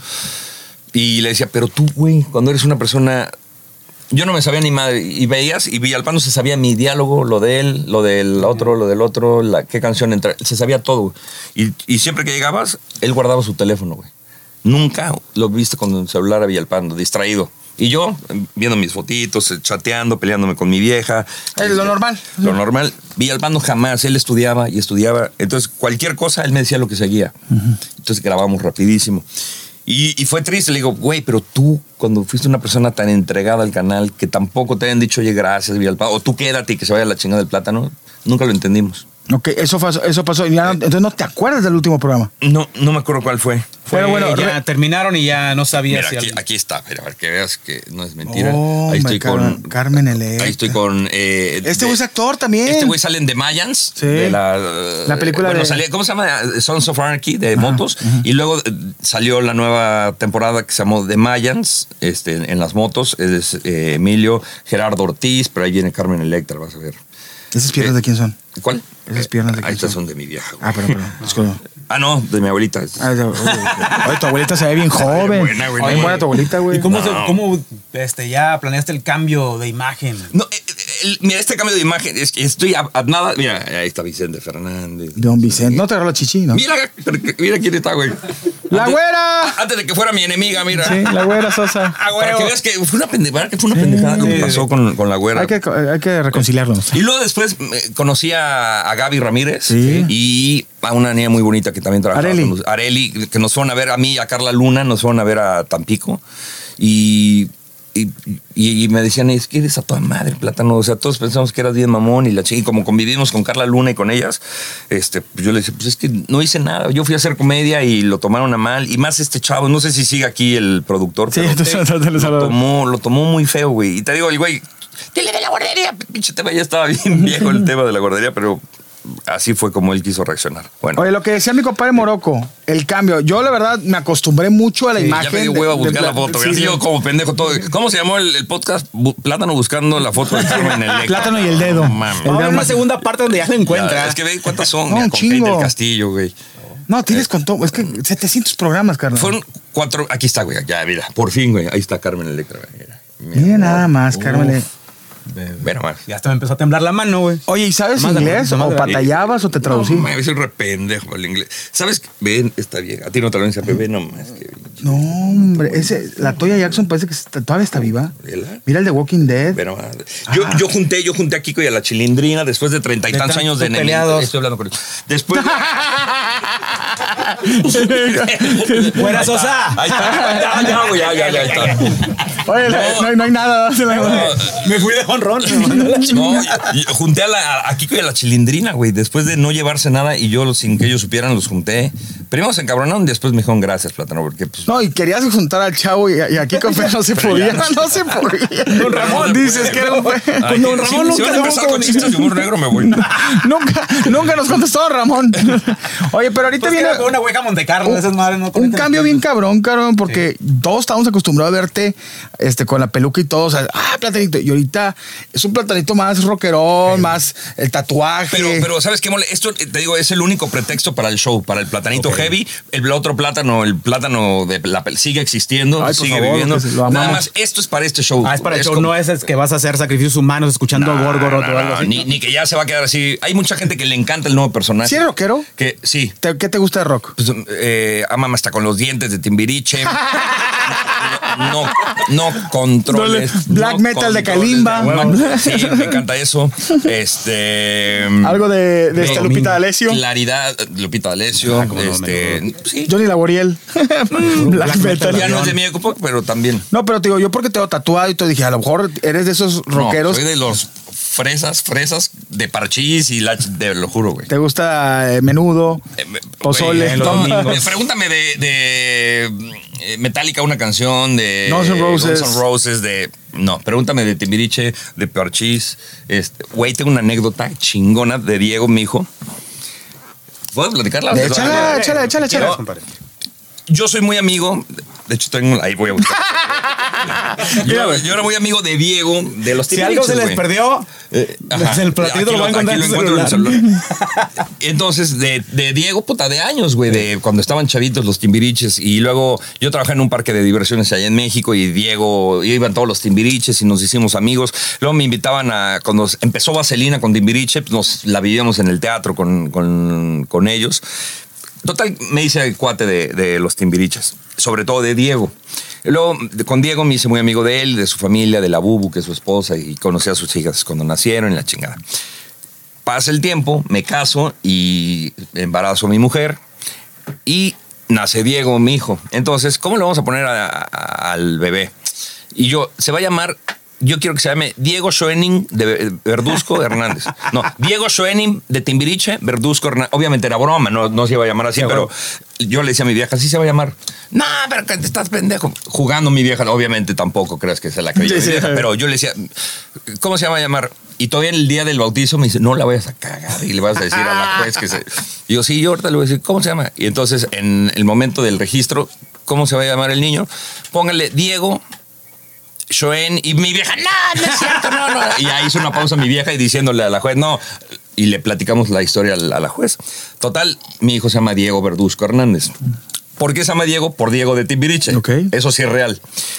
Y le decía, pero tú, güey, cuando eres una persona... Yo no me sabía ni madre. Y veías, y Villalpando se sabía mi diálogo, lo de él, lo del otro, lo del otro, la, qué canción entra. Se sabía todo. Y, y siempre que llegabas, él guardaba su teléfono, güey. Nunca lo viste con el celular a Villalpando, distraído. Y yo, viendo mis fotitos, chateando, peleándome con mi vieja. Es lo normal. Lo normal. Villalpando jamás. Él estudiaba y estudiaba. Entonces, cualquier cosa, él me decía lo que seguía. Entonces, grabamos rapidísimo. Y, y fue triste, le digo, güey, pero tú, cuando fuiste una persona tan entregada al canal, que tampoco te hayan dicho, oye, gracias, Villalpando, o tú quédate y que se vaya la chingada del plátano, nunca lo entendimos. Ok, eso, fue, eso pasó. Ya no- entonces no te acuerdas del último programa. No, no me acuerdo cuál fue. Fue, Pero bueno, ya re- terminaron y ya no sabía Mira, si... aquí, alguien- aquí está, mira, a ver que veas que no es mentira. Oh, ahí estoy hombre, Carmen- con... Carmen Electra. Ahí estoy con... eh, Este de- güey es actor también. Este güey sale en The Mayans. Sí. De la, La película bueno, de- salía- ¿cómo se llama? Sons of Anarchy, de motos. Y luego eh, salió la nueva temporada que se llamó The Mayans, este, en, en las motos. Es eh, Emilio, Gerardo Ortiz, pero ahí viene Carmen Electra, vas a ver. ¿Esas piernas Eh, de quién son? ¿Cuál? Esas piernas de Ah, quién estas son? son de mi vieja. güey. Ah, perdón, perdón. Disculpa. Ah, no, de mi abuelita. Ah, de- oye, oye, tu abuelita se ve bien joven. buena, güey, Bien no, buena tu abuelita, güey. ¿Y cómo, se- No. cómo este, ya planeaste el cambio de imagen? No, eh, eh, el- mira, este cambio de imagen, es que estoy a, a nada. Mira, ahí está Vicente Fernández. Don Vicente. No te agarró la chichi, ¿no? Mira, pero que- mira quién está, güey. ¡La Antes- güera! Antes de que fuera mi enemiga, mira. Sí, la güera Sosa. Ah, Para que veas que fue una pendejada, que fue una pendejada lo que pasó con, con la güera. Hay que, hay que reconciliarnos. Y luego después eh, conocí a, a Gaby Ramírez Sí. y a una niña muy bonita que también trabajaba Areli. con nos- Areli, que nos fueron a ver a mí y a Carla Luna, nos fueron a ver a Tampico. Y, y, y- y me decían, es que eres a toda madre, Plátano. O sea, todos pensamos que eras bien mamón y la chica, y como convivimos con Carla Luna y con ellas, este, pues yo le decía, pues es que no hice nada. Yo fui a hacer comedia y lo tomaron a mal. Y más este chavo, no sé si sigue aquí el productor, Sí, pero entonces, entonces le lo, saludo. tomó, lo tomó muy feo, güey. Y te digo, el güey, dile de la guardería. Pinche tema, ya estaba bien viejo el tema de la guardería, pero así fue como él quiso reaccionar. Bueno, Oye, lo que decía mi compadre Morocco, el cambio. Yo, la verdad, me acostumbré mucho a la ya imagen. me dio de- hueva de buscar Pla- la foto. Sí, así sí. yo como pendejo todo. ¿Cómo se llamó el, el podcast? Bu- Plátano buscando la foto de Carmen Electra. Plátano y el dedo. No mames. El Va a haber dedo una más- segunda parte donde ya lo encuentra. Ya, es que ve cuántas son. No, mira, un con Kate chingo. del Castillo, güey. No, tienes con todo. Es que setecientos programas, carnal. Fueron cuatro. Aquí está, güey. Ya, mira. Por fin, güey. Ahí está Carmen Electra. Güey. Mira, Mira nada más, Uf. Carmen. Bueno, más. Ya hasta me empezó a temblar la mano, güey. Oye, ¿y sabes Más de- inglés? más ¿O de- patallabas o te traducí? No, mames, soy re pendejo el inglés. ¿Sabes? qué? Ven, está bien. A ti no te lo dice, pero ven nomás. Que, No, hombre. Ese, la Toya Jackson parece que está- todavía está viva. ¿Verdad? Mira el de Walking Dead. Pero, yo, Ah. yo junté, yo junté a Kiko y a la Chilindrina después de treinta y De tantos tanto años de enemigos. peleados. Estoy hablando con él. Después de... ¡Fuera, Sosa! Ahí está. Ya, ya, güey, ya, ya, ya, ahí está. Oye, no, hay, no hay nada. Me fui de jonrón. No, y- y junté a, la, a Kiko y a la Chilindrina, güey, después de no llevarse nada y yo, sin que ellos supieran, los junté. Primero se encabronaron, después me dijeron gracias, Plátano, porque pues... No, y querías juntar al chavo y, y aquí con Fer no se podía. No se podía. Don Ramón, Dices que era un fe- Ay, con Don si- Ramón si nunca van a nos empezar con chistes de humor negro, me voy. nunca, nunca nos contestó Don Ramón. Oye, pero ahorita Pues que viene era una hueca Monte Carlo, esas madres no un conectan. cambio bien cabrón, cabrón, porque todos estábamos acostumbrados a verte este, con la peluca y todo. O sea, ah, Platanito. Y ahorita es un Platanito más rockerón, más el tatuaje. Pero, pero ¿sabes qué, mole? Esto, eh, te digo, es el único pretexto para el show, para el Platanito Ok. heavy. El otro plátano, el plátano de la pel- sigue existiendo, Ay, por sigue favor, viviendo. que se- lo amamos. Nada más, esto es para este show. Ah, es para el show, como- no es es que vas a hacer sacrificios humanos escuchando No, Gorgoroth no, o algo no, así. ni, ni que ya se va a quedar así. Hay mucha gente que le encanta el nuevo personaje. ¿Sí eres rockero? Que sí. ¿Te- ¿Qué te gusta de rock? Pues, eh, Amama hasta con los dientes de Timbiriche. no, no controles. Black no metal de controles Kalimba. de- sí, me encanta eso. Este. Algo de, de esta Domingo. Lupita D'Alessio. Claridad, Lupita D'Alessio. Ah, cómo no, este. Sí. Johnny Laboriel. Black metal. Ya no es de mi época, pero también. No, pero te digo, yo porque te veo tatuado y te dije, a lo mejor eres de esos rockeros. No, soy de los fresas, fresas de parchís y la, de, lo juro, güey. ¿Te gusta eh, menudo? Eh, me- Pozole. güey, los no, domingos. eh, Pregúntame de, de eh, Metallica, una canción de Guns N' Roses. Guns N' Roses, de. No, pregúntame de Timbiriche, de Parchís. Este, güey, tengo una anécdota chingona de Diego, mi hijo. ¿Puedo platicarla? Échala, échala, échala, échala. Yo- Yo soy muy amigo. De hecho, tengo. Ahí voy a buscar. yo, yo era muy amigo de Diego, de los Si Timbiriches, algo se les güey. perdió, Eh, ajá. el platito Aquí lo va a encontrar aquí en lo su encuentro en el celular. celular. Entonces, de, de Diego, puta, de años, güey, de cuando estaban chavitos los Timbiriches. Y luego yo trabajé en un parque de diversiones allá en México y Diego, iban todos los Timbiriches y nos hicimos amigos. Luego me invitaban a, cuando empezó Vaselina con Timbiriche, pues nos la vivíamos en el teatro con, con, con ellos. Total, me hice el cuate de, de los Timbiriches, sobre todo de Diego. Luego, con Diego me hice muy amigo de él, de su familia, de la Bubu, que es su esposa, y conocí a sus hijas cuando nacieron y la chingada. Pasa el tiempo, me caso y embarazo a mi mujer y nace Diego, mi hijo. Entonces, ¿cómo le vamos a poner a- a- al bebé? Y yo, se va a llamar... Yo quiero que se llame Diego Schoening de Verduzco Hernández. No, Diego Schoening de Timbiriche, Verduzco Hernández. Obviamente era broma, no, no se iba a llamar así, Sí, pero yo le decía a mi vieja, así se va a llamar. No, pero que te estás pendejo. Jugando mi vieja, obviamente tampoco creas que se la creyó Sí, mi sí. vieja, pero yo le decía, ¿cómo se llama a llamar? Y todavía el día del bautizo me dice, no la vayas a cagar y le vas a decir a la juez que se... Y yo, sí, yo ahorita le voy a decir, ¿cómo se llama? Y entonces, en el momento del registro, ¿cómo se va a llamar el niño? Póngale Diego Schoen, y mi vieja, no, no es cierto, no, no. Y ahí hizo una pausa mi vieja y diciéndole a la juez, no. Y le platicamos la historia a la, a la juez. Total, mi hijo se llama Diego Verduzco Hernández. ¿Por qué se llama Diego? Por Diego de Timbiriche. Ok. Eso sí es real.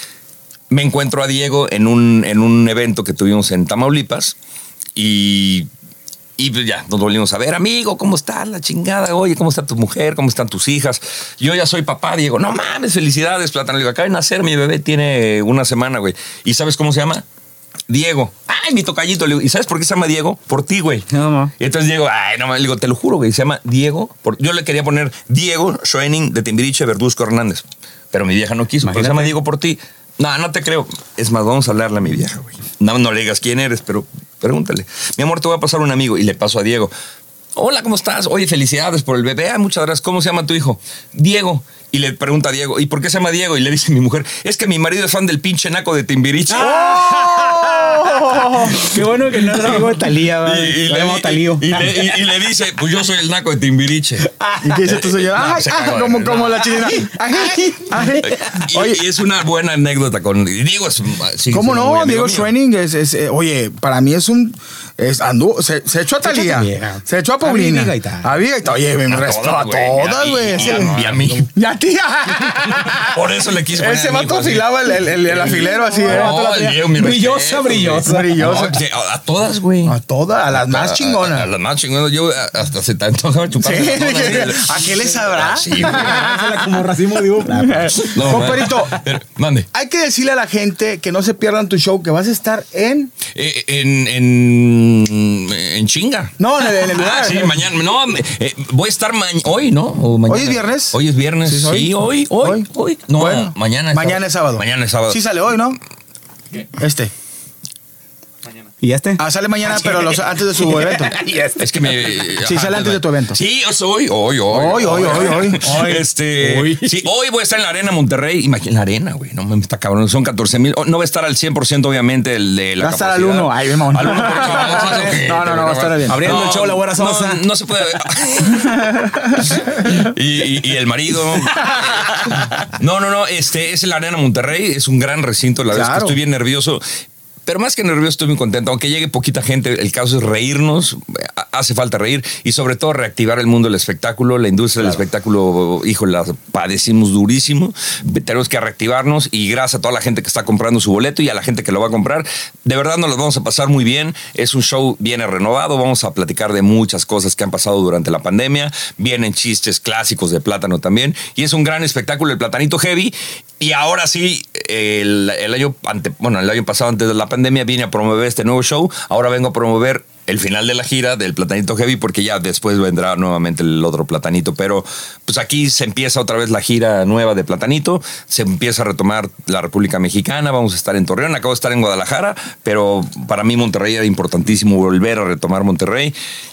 Me encuentro a Diego en un, en un evento que tuvimos en Tamaulipas y... Y pues ya, nos volvimos a ver, amigo, ¿cómo estás? La chingada, oye, ¿cómo está tu mujer? ¿Cómo están tus hijas? Yo ya soy papá, Diego. No mames, felicidades, Plátano. Le digo, acaba de nacer, mi bebé tiene una semana, güey. ¿Y sabes cómo se llama? Diego. Ay, mi tocallito. Le digo, ¿y sabes por qué se llama Diego? Por ti, güey. No, no. Y entonces Diego, ay, no mames, le digo, te lo juro, güey, se llama Diego. Por... Yo le quería poner Diego Schoening de Timbiriche, Verduzco Hernández. Pero mi vieja no quiso, pero se Imagínate. llama Diego por ti. No, no te creo. Es más, vamos a hablarle a mi vieja, güey. No, no le digas quién eres, pero pregúntale. Mi amor, te voy a pasar un amigo. Y le paso a Diego. Hola, ¿cómo estás? Oye, felicidades por el bebé. Ah, muchas gracias. ¿Cómo se llama tu hijo? Diego. Y le pregunta a Diego, ¿y por qué se llama Diego? Y le dice mi mujer, es que mi marido es fan del pinche naco de Timbiriche. Qué bueno que no es amigo de Talía, Y, güey. y Lo le, llamo y- Talío. y le- y- y le dice, pues yo soy el naco de Timbiriche. ¿Y qué dice tu señora? No, Ay, se ay, cagó, como, no. como la chilena. Ay, ay. Y, Oye, y es una buena anécdota con Diego. Es, sí, ¿cómo es muy no? amigo Diego mío. Schoening es, es, eh, oye, para mí es un, es, andu, se, se echó a Se echó a Talía, Talía. se echó a A Paulina, Vivi Gaitán. a Vivi Gaitán. Oye, me A restó a todas, güey. todas, Y- güey. y- sí. y a mí. Y a ti. Por eso le quise poner Ese a mi vato hijo así. afilaba el, el, el, el afilero así, ¿eh? No, el Diego, mi Brillosa, respeto, brillosa. güey. Brillosa. No, que a, a todas, güey. A todas, a las más A- a- chingonas. A, las más chingonas. Yo a- hasta se te antojaba chupar. Sí, ¿a qué le sabrá? Sí, güey. Como racimo, digo. No, Comperito, pero, mande. hay que decirle a la gente que no se pierdan tu show, que vas a estar en... Eh, en, en, en chinga. No, en el, en el lugar. Ah, sí, mañana. No, eh, voy a estar mañana. Hoy, ¿no? O mañana. ¿Hoy es viernes? Hoy es viernes. Sí, Sí, ¿hoy? hoy, hoy, Hoy. hoy. No, Bueno, mañana es mañana es sábado. Mañana es sábado. Sí sale hoy, ¿no? Este. ¿Y este? Ah, sale mañana, pero los- antes de su evento. Es que me. Sí, sale antes de tu evento. Sí, es hoy, hoy, hoy. Hoy, hoy, hoy, hoy. Hoy. Este. Hoy. Sí, hoy voy a estar en la Arena Monterrey. Imagínate, en la Arena, güey. No me está cabrón. Son catorce mil. No va a estar al cien por ciento, obviamente, el de la Va a estar al capacidad. uno. Ay, vemos. Al uno por ciento. No, no, no, va a estar bien. Abriendo el show, la güera no, Sosa. No, se puede. y, y- y el marido. No, no, no. Este es la Arena Monterrey. Es un gran recinto. La verdad es que Claro. estoy bien nervioso. Pero más que nervioso, estoy muy contento. Aunque llegue poquita gente, el caso es reírnos. hace falta reír y sobre todo reactivar el mundo del espectáculo, la industria claro. del espectáculo, hijo, la padecimos durísimo, tenemos que reactivarnos y gracias a toda la gente que está comprando su boleto y a la gente que lo va a comprar, de verdad nos lo vamos a pasar muy bien, es un show viene renovado, vamos a platicar de muchas cosas que han pasado durante la pandemia, vienen chistes clásicos de Plátano también y es un gran espectáculo, el Platanito Heavy. Y ahora sí, el, el año ante, bueno, el año pasado antes de la pandemia vine a promover este nuevo show. Ahora vengo a promover el final de la gira del Platanito Heavy porque ya después vendrá nuevamente el otro Platanito. Pero pues aquí se empieza otra vez la gira nueva de Platanito. Se empieza a retomar la República Mexicana. Vamos a estar en Torreón. Acabo de estar en Guadalajara, pero para mí Monterrey era importantísimo volver a retomar Monterrey.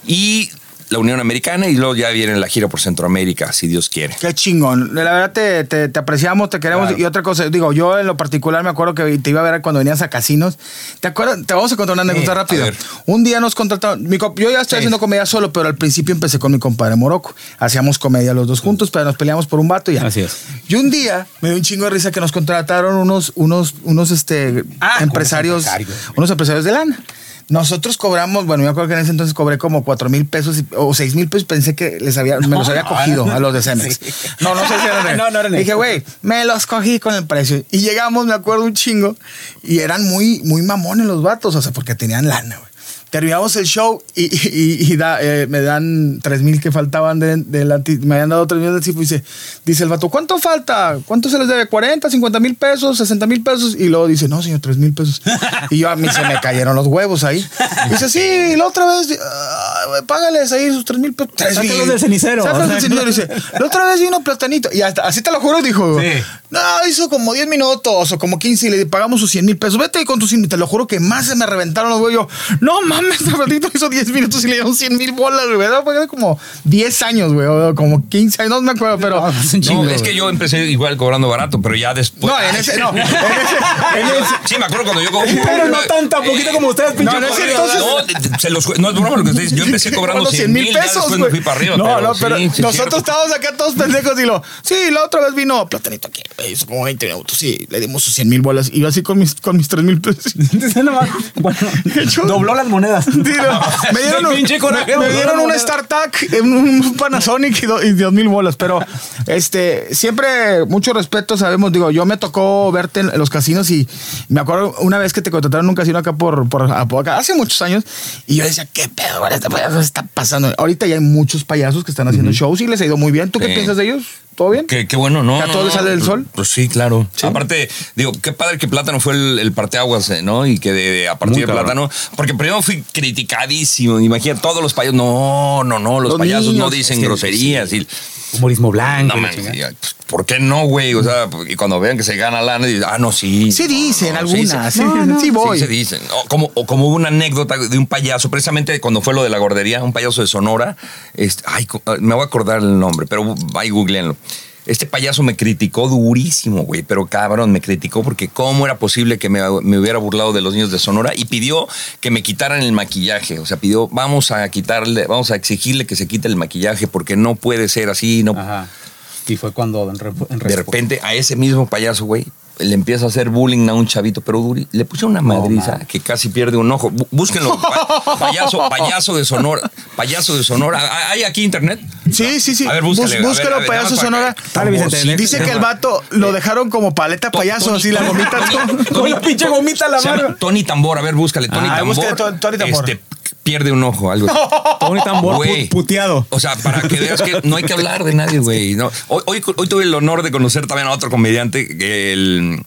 Y la Unión Americana y luego ya viene la gira por Centroamérica, si Dios quiere. Qué chingón. La verdad te, te, te apreciamos, te queremos. Claro. Y otra cosa, digo, yo en lo particular me acuerdo que te iba a ver cuando venías a casinos. ¿Te acuerdas? Te vamos a contar una anécdota sí, rápido. Un día nos contrataron, mi, yo ya estoy sí. haciendo comedia solo, pero al principio empecé con mi compadre Morocco. Hacíamos comedia los dos juntos, pero nos peleamos por un vato y ya. Así es. Y un día me dio un chingo de risa que nos contrataron unos, unos, unos este, ah, empresarios, unos empresarios de lana. Nosotros cobramos, bueno, yo me acuerdo que en ese entonces cobré como cuatro mil pesos o seis mil pesos. Pensé que les había, me los había cogido a los de Cemex. Sí. No, no sé si eran de no, no eran Dije, güey, me los cogí con el precio. Y llegamos, me acuerdo, un chingo. Y eran muy, muy mamones los vatos, o sea, porque tenían lana, güey. Terminamos el show y, y, y da, eh, me dan tres mil que faltaban de, de la, me habían dado tres mil del tipo. Dice, dice el vato, ¿cuánto falta? ¿Cuánto se les debe? ¿cuarenta, cincuenta mil pesos, sesenta mil pesos? Y luego dice, no, señor, tres mil pesos. Y yo a mí se me cayeron los huevos ahí. Dice, sí, la otra vez, uh, págales ahí sus tres mil pesos. Sácalos del cenicero. Sácalos del cenicero. Dice, la otra vez vino Platanito. Y hasta, así te lo juro, dijo. Sí. No, hizo como diez minutos o como quince y le pagamos sus cien mil pesos. Vete con tus cien mil. Te lo juro que más se me reventaron los huevos. Yo, no mames. Este ratito hizo diez minutos y le dieron cien mil bolas, güey. Fue como diez años, güey. Como quince años, no me acuerdo, pero. No, es, chingo, no, es que yo empecé igual cobrando barato, pero ya después. No, en ese, no. En ese, en ese. Sí, me acuerdo cuando yo cobré. Pero no tan, tan poquito como ustedes, pinche. No, no, entonces, no, se los, no es broma lo que ustedes. Yo empecé cobrando cien mil pesos. Después me fui para arriba. No, pero, no, pero sí, sí, nosotros estábamos acá todos pendejos y lo. Sí, la otra vez vino Platanito aquí. Hizo como veinte minutos. Sí, le dimos sus cien mil bolas. Y yo así con mis, con mis tres mil pesos. Bueno, dobló las monedas. Sí, no, me dieron un, me, me dieron un StarTac, un Panasonic y, do, y dos mil bolas. Pero este, siempre mucho respeto, sabemos. Digo, yo me tocó verte en los casinos y me acuerdo una vez que te contrataron en un casino acá por, por, por acá, hace muchos años. Y yo decía, ¿qué pedo, güey? Este payaso está pasando. Ahorita ya hay muchos payasos que están haciendo uh-huh. shows y les ha ido muy bien. ¿Tú sí. qué piensas de ellos? ¿Todo bien? Qué, qué bueno, ¿no? ¿Que a todos les no, sale no, el sol? Pues sí, claro. Sí. Aparte, digo, qué padre que Plátano fue el, el parteaguas, ¿no? Y que de, de, a partir Muy de Plátano, porque primero fui criticadísimo. Imagina, todos los payasos, no, no, no, los, los payasos niños, no dicen sí, groserías. Sí. Y humorismo blanco. No, man, ¿por qué no, güey? O sea, y cuando vean que se gana lana, dicen, ah, no, sí. Sí dicen no, algunas. Sí, sí, no, no. sí voy. Sí se dicen. O como, o como hubo una anécdota de un payaso, precisamente cuando fue lo de la gordería, un payaso de Sonora. Este, ay, me voy a acordar el nombre, pero ahí googleenlo. Este payaso me criticó durísimo, güey, pero cabrón, me criticó porque cómo era posible que me, me hubiera burlado de los niños de Sonora y pidió que me quitaran el maquillaje. O sea, pidió, vamos a quitarle, vamos a exigirle que se quite el maquillaje porque no puede ser así. No. Ajá. Y fue cuando en, en de repente a ese mismo payaso, güey, le empieza a hacer bullying a un chavito, pero duri, le puse una madriza oh, que casi pierde un ojo. Búsquenlo, pa, payaso, payaso de Sonora, payaso de Sonora. ¿Hay aquí internet? Sí, sí, sí. A ver, búscale. Búsquelo, a ver, a ver, payaso Sonora. Dale, Vicente, dice que el vato lo dejaron como paleta payaso, Tony, así la gomita. Tony, con la pinche gomita a la mano. Tony Tambor, a ver, búscale. Tony ah, Tambor. Búscale, Tony Tambor. Este, pierde un ojo, algo. Tony Tambor, güey, puteado. O sea, para que veas que no hay que hablar de nadie, güey. No. Hoy, hoy, hoy tuve el honor de conocer también a otro comediante que el...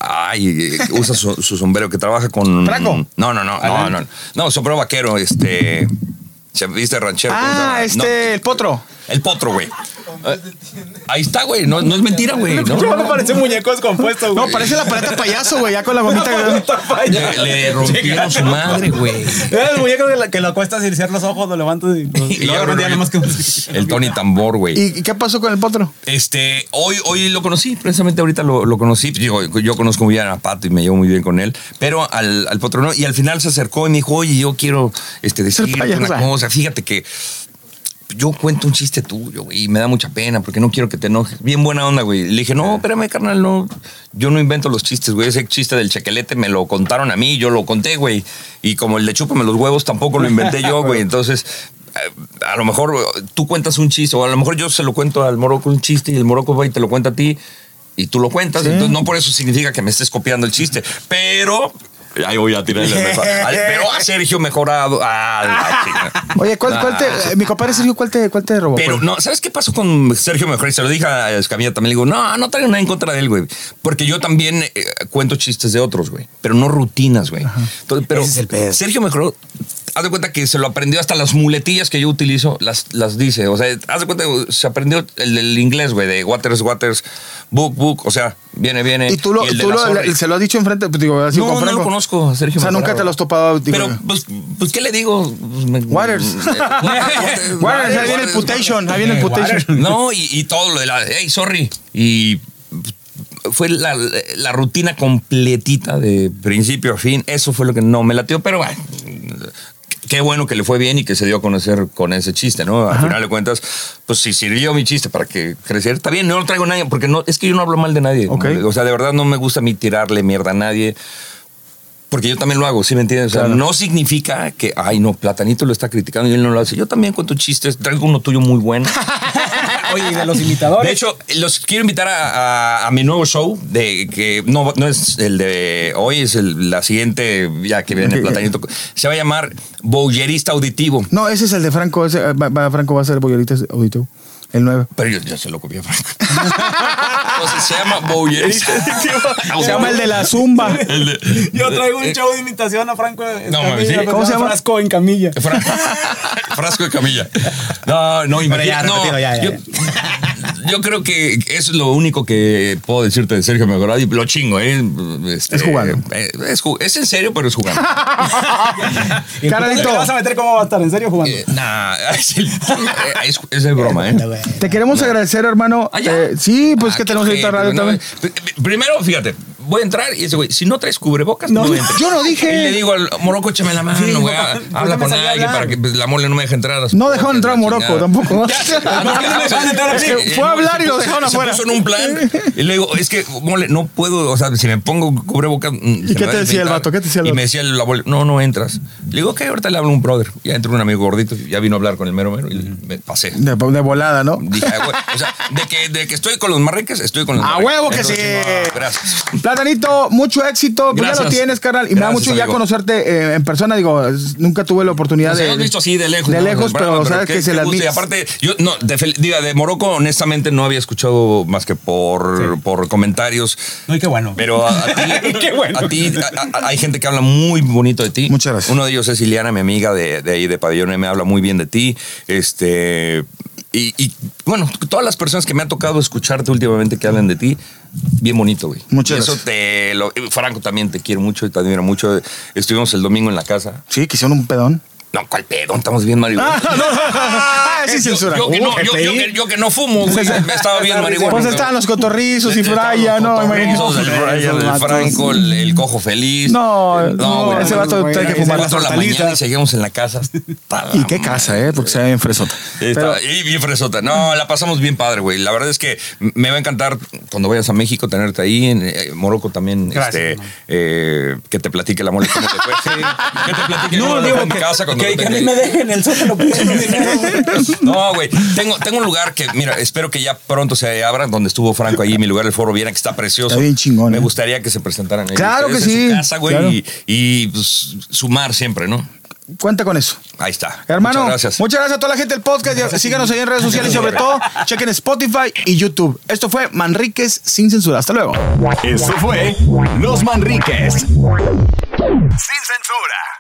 Ay, usa su, su sombrero, que trabaja con... ¿Franco? No, no, no, no, no. No, sombrero vaquero, este... ¿Se viste ranchero? Ah, este, no, el potro. El potro, güey. Uh, ahí está, güey. No, no es mentira, güey. No, no, no parece muñeco descompuesto, güey. No, parece la paleta payaso, güey. Ya con la gomita. Le, le rompieron su madre, güey. El muñeco que, que lo acuestas y cierra los ojos, lo levantas y... y, y luego no más que... El Tony Tambor, güey. ¿Y qué pasó con el potro? Este, hoy, hoy lo conocí. Precisamente ahorita lo, lo conocí. Digo, yo conozco muy bien a Pato y me llevo muy bien con él. Pero al, al potro no. Y al final se acercó y me dijo, oye, yo quiero este, decirte una cosa. Fíjate que yo cuento un chiste tuyo, güey, y me da mucha pena porque no quiero que te enojes. Bien buena onda, güey. Le dije, no, espérame, carnal, no. Yo no invento los chistes, güey. Ese chiste del chequelete me lo contaron a mí, yo lo conté, güey. Y como el de chúpame los huevos tampoco lo inventé yo, güey. Entonces, a lo mejor tú cuentas un chiste, o a lo mejor yo se lo cuento al Morocco un chiste y el Morocco va y te lo cuenta a ti y tú lo cuentas. Sí. Entonces no por eso significa que me estés copiando el chiste, pero... Ahí voy a tirarle el mejor. Pero a Sergio mejorado. Ah, Oye, ¿cuál, cuál te, mi compadre Sergio, ¿cuál te, cuál te robó? Pero no, ¿sabes qué pasó con Sergio Mejor? Y se lo dije a Escamilla también. Le digo, no, no traigo nada en contra de él, güey. Porque yo también eh, cuento chistes de otros, güey. Pero no rutinas, güey. Pero ese es el pedo. Sergio Mejor, haz de cuenta que se lo aprendió hasta las muletillas que yo utilizo, las, las dice. O sea, haz de cuenta que se aprendió el, el inglés, güey, de Waters, Waters, Book, Book. O sea, viene, viene. ¿Y tú, lo, y tú lo, le, se lo has dicho enfrente? Pues, digo, así no, no lo conozco, a Sergio. O sea, Mejor, nunca te lo has topado. Digo, pero, pues, pues, ¿qué le digo? Pues, me, Waters. Waters. Waters, ahí viene el putation. Ahí viene el putation. No, y, y todo lo de la, hey, sorry. Y fue la, la rutina completita de principio a fin. Eso fue lo que no me latió, pero bueno, qué bueno que le fue bien y que se dio a conocer con ese chiste, ¿no? Al Ajá. final de cuentas, pues si sirvió mi chiste para que creciera, está bien, no lo traigo a nadie, porque no, es que yo no hablo mal de nadie. Okay. O sea, de verdad no me gusta a mí tirarle mierda a nadie. Porque yo también lo hago, ¿sí me entiendes? O sea, claro. No significa que, ay, no, Platanito lo está criticando y él no lo hace. Yo también cuento chistes, traigo uno tuyo muy bueno. Oye, ¿y de los imitadores? De hecho, los quiero invitar a, a, a mi nuevo show, de que no, no es el de hoy, es el, la siguiente, ya que viene Platanito. Se va a llamar Boyerista Auditivo. No, ese es el de Franco, ese, va, Franco va a ser Boyerista Auditivo. El nueve. Pero yo ya se lo copié a Franco. Entonces se llama Boyerista. Se llama el de la Zumba. El de, yo traigo un show de imitación a Franco. No, mami, ¿sí? ¿Cómo se llama? Frasco en camilla. Fra Frasco en camilla. No, no, imagínate. No, ya, ya, ya. Yo, yo creo que eso es lo único que puedo decirte de Sergio Mejorado. Y lo chingo, ¿eh? Este, es jugando. Es, es en serio, pero es jugando. Caralito. ¿Te vas a meter cómo va a estar? ¿En serio jugando? Eh, nah, es, el, es, es el broma, ¿eh? Te queremos no. agradecer, hermano. ¿Ah, eh, sí, pues ah, que tenemos ahorita radio no, también. Primero, fíjate, voy a entrar y ese güey, si no traes cubrebocas, no, no entres. Yo no dije. Y le digo al Morocco, échame la mano, sí, güey. No, habla con alguien para que la mole no me deje entrar. No dejaron entrar a Morocco tampoco. Fue a hablar y lo dejaron afuera. Se puso en un plan. Y le digo, es que, mole, no puedo, o sea, si me pongo cubrebocas. ¿Y qué te decía el vato? ¿Qué te decía el vato? Y me decía el abuelo, no, no entras. Le digo, ok, ahorita le hablo a un brother. Ya entró un amigo gordito, ya vino a hablar con el mero mero y me pasé. De, de volada, ¿no? Dije, güey, o sea, de que, de que estoy con los marriques, estoy con los ¡A marriques. huevo que Entonces, sí! No, gracias. Platanito, mucho éxito. Pues ya lo tienes, carnal. Y gracias, me da mucho amigo. ya conocerte eh, en persona. Digo, nunca tuve la oportunidad pues de... Hemos visto así de lejos. De ¿no? lejos, pero, pero sabes que, que se las Y aparte, yo, no, de, diga, de Morocco, honestamente, no había escuchado más que por, sí. por comentarios. No, y qué bueno. Pero a, a ti, qué bueno. a ti a, a, hay gente que habla muy bonito de ti. Muchas gracias. Uno de ellos es Ileana, mi amiga de, de ahí de Pabellón, me habla muy bien de ti. Este... Y, y bueno, todas las personas que me ha tocado escucharte últimamente que hablan de ti, bien bonito, güey. Muchas Eso gracias. te lo, Franco también te quiero mucho y te admiro mucho. Estuvimos el domingo en la casa. Sí, que hicieron un pedón. No, ¿cuál pedón? Estamos bien marihuana. Ah, no. Ah, sí, censura. Yo, yo, que no, yo, yo, que, yo que no fumo, güey. Me estaba bien marihuana. Pues estaban los cotorrizos y Fraya, ¿no? Los el Brian, el Franco, el, el cojo feliz. No, no, no güey, ese vato hay que fumar las hortalizas. Y seguimos en la casa. Y qué casa, ¿eh? Porque se ve bien fresota. Pero, y bien fresota. No, la pasamos bien padre, güey. La verdad es que me va a encantar cuando vayas a México tenerte ahí. En eh, Morocco también. Gracias, este, eh, que te platique la mole. Que te platique no, digo, en mi casa cuando que, que a mí me dejen el sótano. No, güey. Tengo, tengo un lugar que, mira, espero que ya pronto se abra, donde estuvo Franco ahí, mi lugar, el Foro Viena, que está precioso. Está bien chingón. Me ¿eh? gustaría que se presentaran ahí. Claro que sí. En su casa, güey. Claro. Y, y pues, sumar siempre, ¿no? Cuenta con eso. Ahí está. Hermano, muchas gracias. Muchas gracias a toda la gente del podcast. Gracias. Síganos ahí en redes sociales y sobre todo, chequen Spotify y YouTube. Esto fue Manríquez sin censura. Hasta luego. Esto fue Los Manríquez sin censura.